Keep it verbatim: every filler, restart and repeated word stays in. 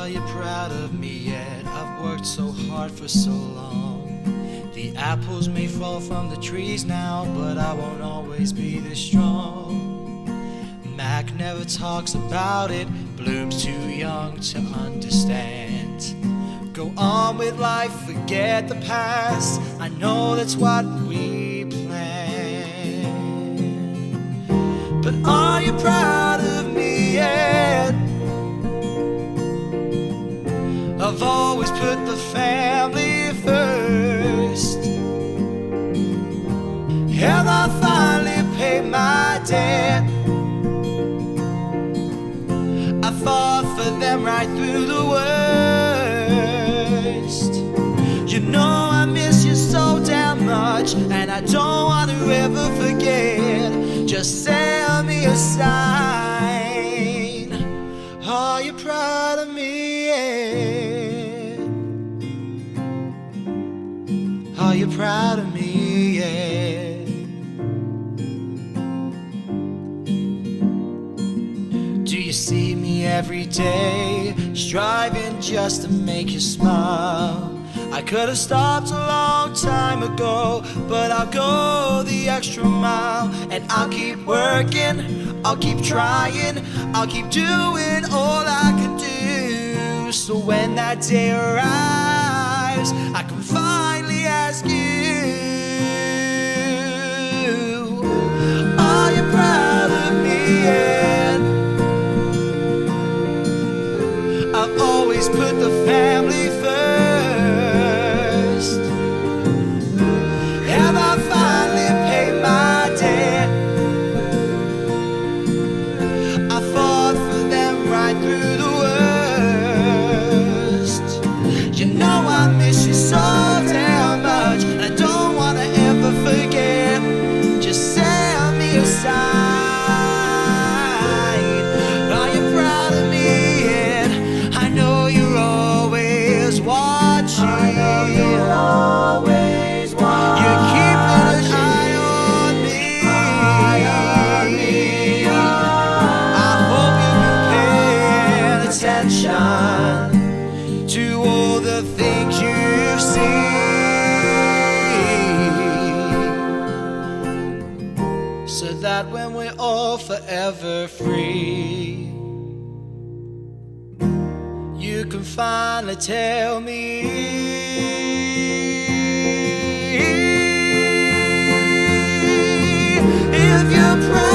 Are you proud of me yet? I've worked so hard for so long. The apples may fall from the trees now, but I won't always be this strong. Mac never talks about it, Bloom's too young to understand. Go on with life, forget the past, I know that's what we planned. But are you proud of me yet? I've always put the family first, and I finally paid my debt. I fought for them right through the worst. You know I miss you so damn much, and I don't want to ever forget. Just send me a sign. Are you proud of me yet? Are you proud of me yet? Do you see me every day, striving just to make you smile? I could have stopped a long time ago, but I'll go the extra mile. And I'll keep working, I'll keep trying, I'll keep doing all I can do. So when that day arrives, I can finally ask you, are you proud of me yet? I've always put the family first, and I finally paid my debt. I fought for them right through the worst. You know I miss you so damn much, and I don't wanna ever forget. Just send me a sign. Are you proud of me yet? I know you're always watching. I know you're always watching. You're keeping an eye on me. Eye on me. I hope you've been paying attention to all the things you've seen, so that when we're all forever free, you can finally tell me if you're proud.